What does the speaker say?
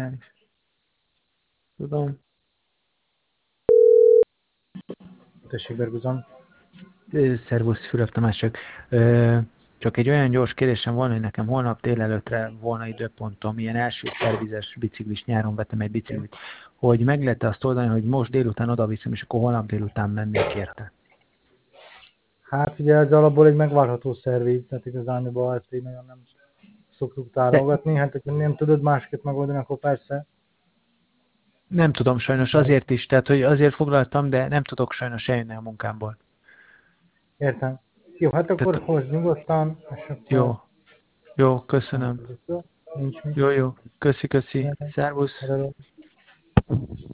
zseniális. Tudom. Tessék, Berguzon. Szervusz, Fülöp Tamás, csak egy olyan gyors kérdésem volna, hogy nekem holnap délelőttre volna időpontom, ilyen első szervizes biciklis, nyáron vettem egy biciklit, hogy meg lehet azt oldani, hogy most délután oda viszem, és akkor holnap délután mennék érte. Hát ugye ez alapból egy megvárható szerviz, tehát igazán ezt így nagyon nem szoktuk De támogatni. Hát, hogyha nem tudod másképp megoldani, akkor persze. nem tudom sajnos azért is, tehát hogy azért foglaltam, de nem tudok sajnos eljönni a munkámból. Értem. Jó, hát akkor Tehát hozd nyugodtan, és akkor jó, köszönöm. jó? Nincs mit. Jó, köszi, szervusz. Hello.